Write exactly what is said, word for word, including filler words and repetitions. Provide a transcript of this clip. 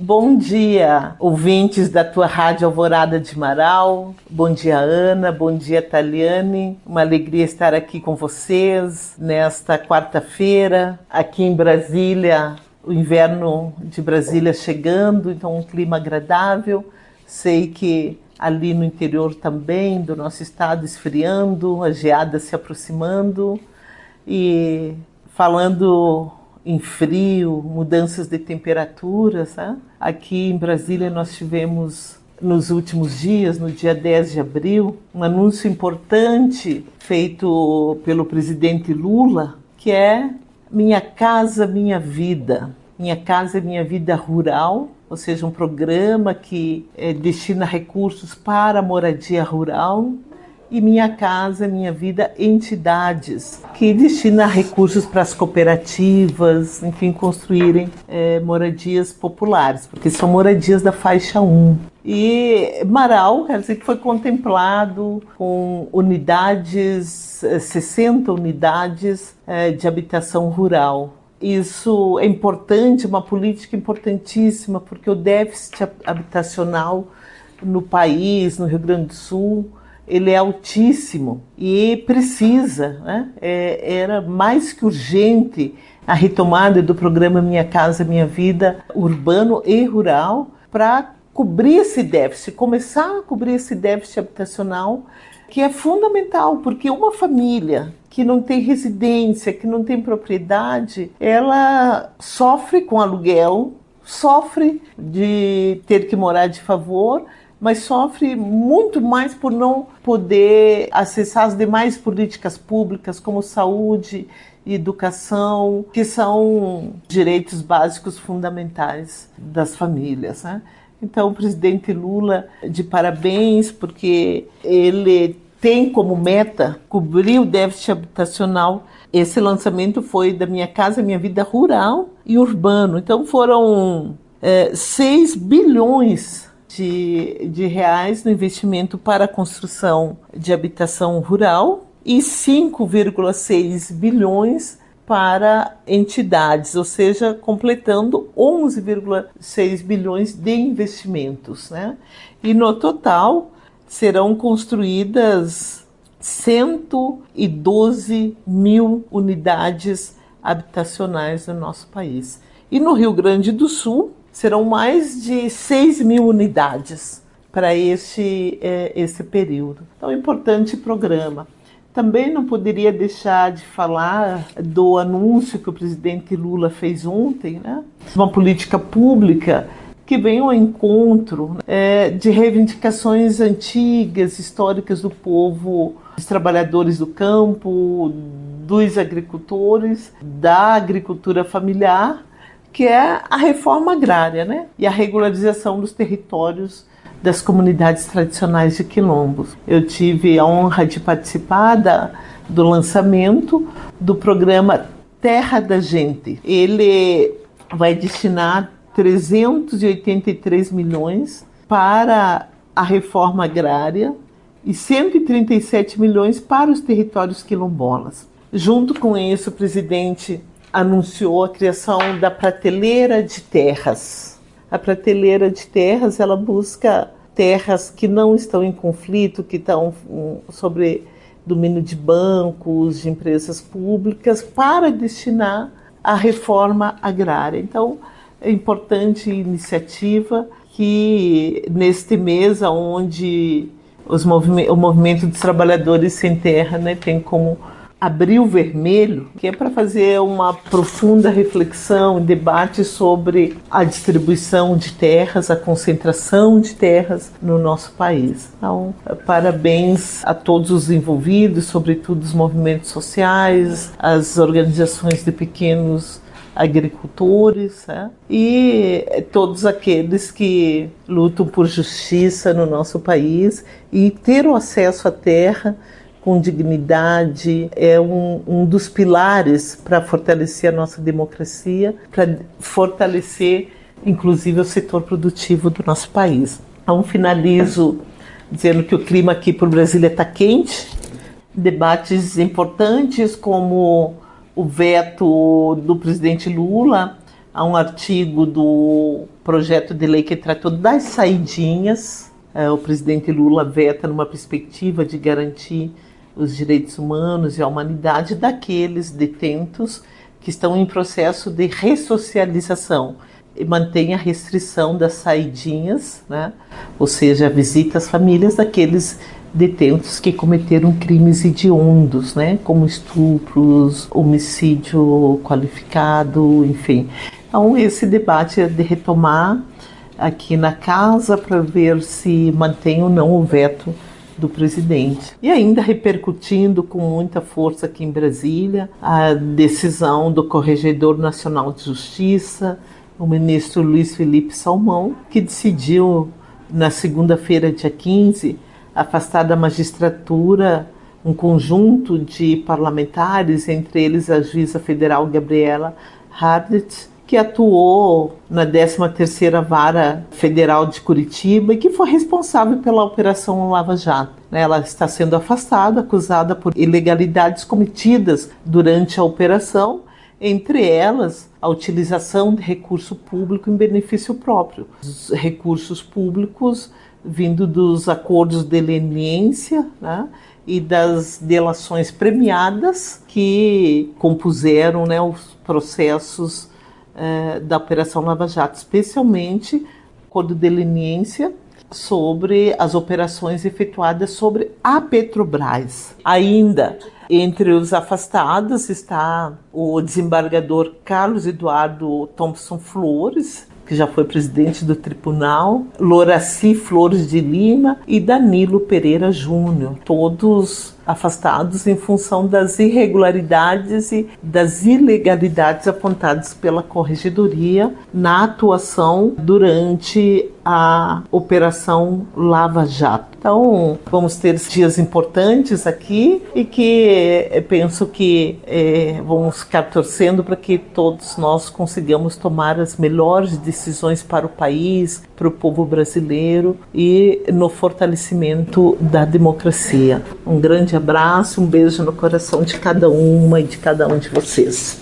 Bom dia, ouvintes da tua Rádio Alvorada de Marau. Bom dia, Ana. Bom dia, Taliane. Uma alegria estar aqui com vocês nesta quarta-feira. Aqui em Brasília, o inverno de Brasília chegando, então um clima agradável. Sei que ali no interior também do nosso estado esfriando, a geada se aproximando. E falando em frio, mudanças de temperaturas, né? Aqui em Brasília nós tivemos nos últimos dias, no dia dez de abril, um anúncio importante feito pelo presidente Lula, que é Minha Casa Minha Vida. Minha Casa Minha Vida Rural, ou seja, um programa que é, destina recursos para a moradia rural. E Minha Casa Minha Vida Entidades, que destina recursos para as cooperativas, enfim, construírem é, moradias populares, porque são moradias da faixa um. E Marau, quer dizer, que foi contemplado com unidades, sessenta unidades é, de habitação rural. Isso é importante, uma política importantíssima, porque o déficit habitacional no país, no Rio Grande do Sul, ele é altíssimo e precisa, né? é, era mais que urgente a retomada do programa Minha Casa Minha Vida urbano e rural para cobrir esse déficit, começar a cobrir esse déficit habitacional, que é fundamental, porque uma família que não tem residência, que não tem propriedade, ela sofre com aluguel, sofre de ter que morar de favor, mas sofre muito mais por não poder acessar as demais políticas públicas, como saúde e educação, que são direitos básicos fundamentais das famílias, né? Então, o presidente Lula, de parabéns, porque ele tem como meta cobrir o déficit habitacional. Esse lançamento foi da Minha Casa Minha Vida Rural e Urbano. Então, foram é, seis bilhões De, de reais no investimento para a construção de habitação rural e cinco vírgula seis bilhões para entidades, ou seja, completando onze vírgula seis bilhões de investimentos, né? E no total serão construídas cento e doze mil unidades habitacionais no nosso país. E no Rio Grande do Sul serão mais de seis mil unidades para esse, é, esse período. Então, é um importante programa. Também não poderia deixar de falar do anúncio que o presidente Lula fez ontem, né? Uma política pública que vem ao encontro é, de reivindicações antigas, históricas do povo, dos trabalhadores do campo, dos agricultores, da agricultura familiar, que é a reforma agrária, né? E a regularização dos territórios das comunidades tradicionais de quilombos. Eu tive a honra de participar da, do lançamento do programa Terra da Gente. Ele vai destinar trezentos e oitenta e três milhões para a reforma agrária e cento e trinta e sete milhões para os territórios quilombolas. Junto com isso, o presidente anunciou a criação da Prateleira de Terras. A Prateleira de Terras, ela busca terras que não estão em conflito, que estão sobre domínio de bancos, de empresas públicas, para destinar à reforma agrária. Então, é importante iniciativa que, neste mês, onde os movime- o Movimento dos Trabalhadores Sem Terra, né, tem como Abril Vermelho, que é para fazer uma profunda reflexão e debate sobre a distribuição de terras, a concentração de terras no nosso país. Então, parabéns a todos os envolvidos, sobretudo os movimentos sociais, as organizações de pequenos agricultores, né? E todos aqueles que lutam por justiça no nosso país, e ter o acesso à terra com dignidade é um, um dos pilares para fortalecer a nossa democracia, para fortalecer, inclusive, o setor produtivo do nosso país. Então, finalizo dizendo que o clima aqui por Brasília está quente, debates importantes como o veto do presidente Lula Há um artigo do projeto de lei que tratou das saidinhas. O presidente Lula veta numa perspectiva de garantir os direitos humanos e a humanidade daqueles detentos que estão em processo de ressocialização e mantém a restrição das saidinhas, né? Ou seja, a visita às famílias daqueles detentos que cometeram crimes hediondos, né? Como estupros, homicídio qualificado, enfim. Então esse debate é de retomar aqui na casa para ver se mantém ou não o veto do presidente. E ainda repercutindo com muita força aqui em Brasília a decisão do Corregedor Nacional de Justiça, o ministro Luiz Felipe Salmão, que decidiu na segunda-feira, dia quinze, afastar da magistratura um conjunto de parlamentares, entre eles a juíza federal Gabriela Hardet, que atuou na décima terceira Vara Federal de Curitiba e que foi responsável pela Operação Lava Jato. Ela está sendo afastada, acusada por ilegalidades cometidas durante a operação, entre elas a utilização de recurso público em benefício próprio. Os recursos públicos vindo dos acordos de leniência, né, e das delações premiadas que compuseram, né, os processos eh, da Operação Lava Jato, especialmente o acordo de leniência sobre as operações efetuadas sobre a Petrobras. Ainda entre os afastados está o desembargador Carlos Eduardo Thompson Flores, que já foi presidente do tribunal, Loraci Flores de Lima e Danilo Pereira Júnior, todos afastados em função das irregularidades e das ilegalidades apontadas pela Corregedoria na atuação durante a Operação Lava Jato. Então, vamos ter dias importantes aqui e que eu penso que é, vamos ficar torcendo para que todos nós consigamos tomar as melhores decisões para o país, para o povo brasileiro e no fortalecimento da democracia. Um grande abraço, um beijo no coração de cada uma e de cada um de vocês.